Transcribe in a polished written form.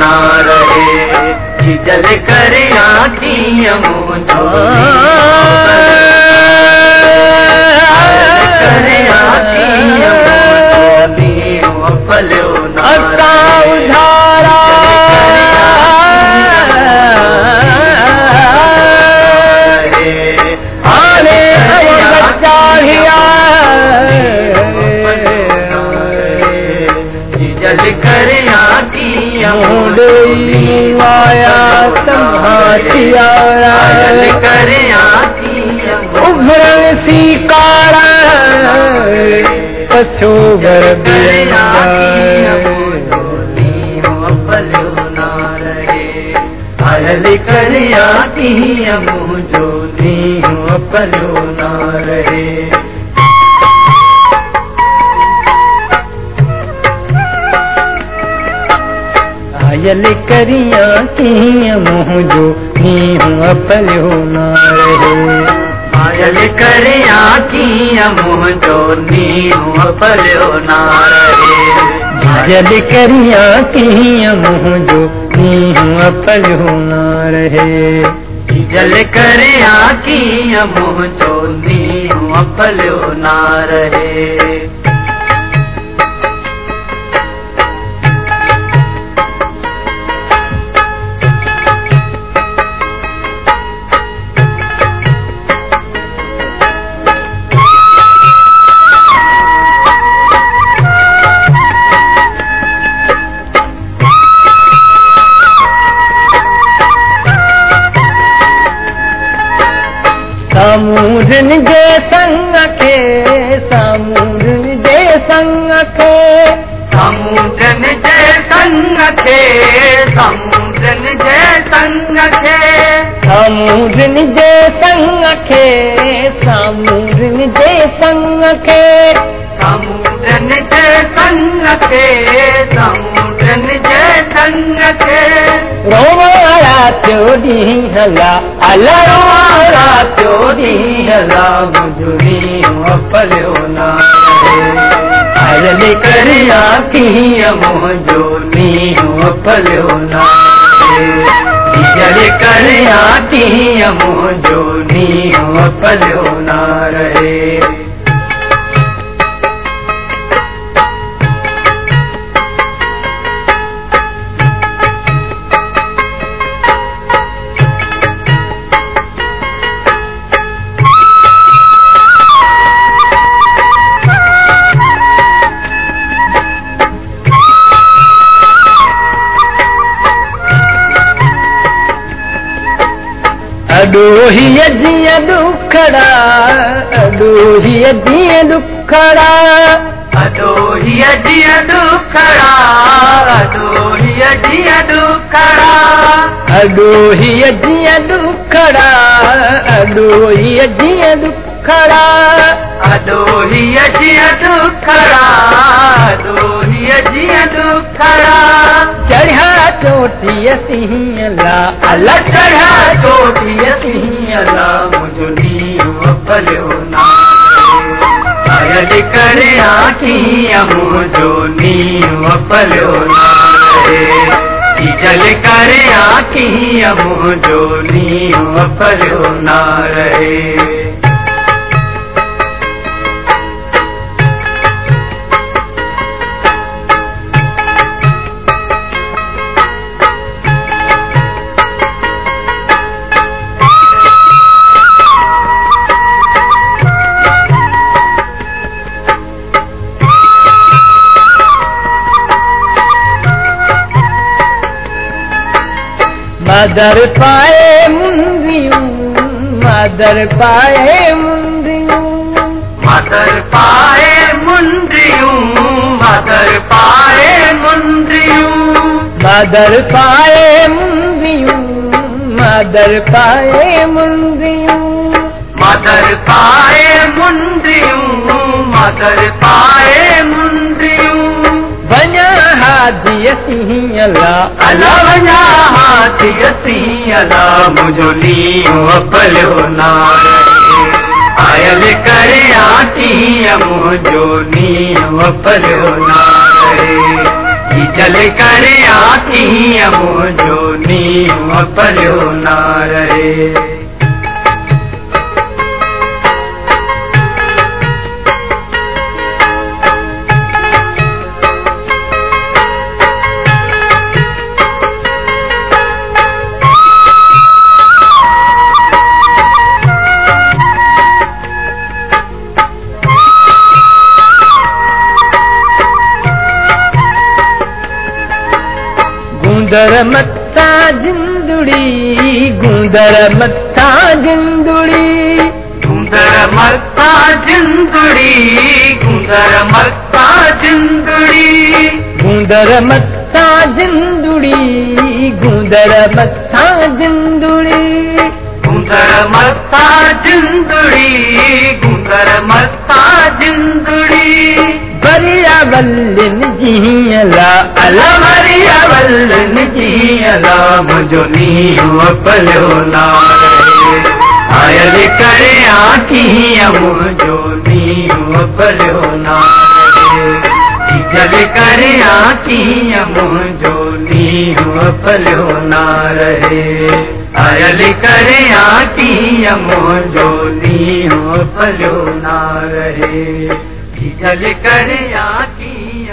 ना रहे जल कर आखियां मुझो कर आखियां मुझो पलो ना उधारा जल कर आखियां आया संभातिया जल कर आखियां उभरण सी कारा पछोगर पलो ना रहे जल कर आखियां मुझो पलो ना रहे आयल करिया किया मुझो नीहूं पलो ना रहे आयल करिया किया मुझो नीहूं पलो ना रहे आयल करिया किया मुझो नीहूं पलो ना रहे जल करिया किया मुझो नीहूं पलो ना रहे सामूरन जे संग के सामूरन जे संग के सामूरन जे संग के सामूरन जे संग के सामूरन जे संग के सामूरन जे संग के सामूरन जे संग के सामूरन जे संग के रोवारा चोरी हला अला रोवारा चोरी हला मुझे पलो ना आयल कर आखियां मुझो पलो ना जल कर आखियां मुझो पलो ना रहे अडोहिया जिया दुखड़ा अडोहिया जिया दुखड़ा अडोहिया जिया दुखड़ा अडोहिया जिया दुखड़ा अडोहिया जिया दुखड़ा अडोहिया जिया दुखड़ा अडोहिया जिया दुखड़ा अडोहिया जिया दुखड़ा चढ़ा चोटिया सिंहला अल्लाह चढ़ा चोटिया सिंहला मुझो पलो ना आयल कर आखियां मुझो पलो ना जल कर आखियां मुझो पलो ना रहे मदर पाए मुंदियूं मदर पाए मुंदियूं मदर पाए मुंदियूं मदर पाए मुंदियूं मदर पाए मुंदियूं मदर पाए मुंदियूं मदर पाए मुंदियूं मदर पाए मुंदियूं वञा हाथीअ सिंहला अला वञा हाथीअ सिंहला मुझो लींहुं पलो ना आयल करे आखियां मुझो लींहुं पलो ना जल करे आखियां मुझो नींव पलियो ना रहे। गूंदर मत्था जिंदड़ी गूंदर मत्था जिंदड़ी गूंदर मत्था जिंदड़ी गूंदर मत्था जिंदड़ी गूंदर मत्था जिंदड़ी गूंदर मत्था जिंदड़ी गूंदर मत्था जिंदड़ी गूंदर मत्था जिंदड़ी बरिया वल्लिन जीअला अला बरिया वल्लिन जीअला मुझो नींव पलियो ना रहे। आयल करे आखियां मुझो नींव पलियो ना रहे। जल करे आखियां मुझो नींव पलियो ना रहे। आयल करे आखियां मुझो नींव पलियो ना रहे। जल करे आखियां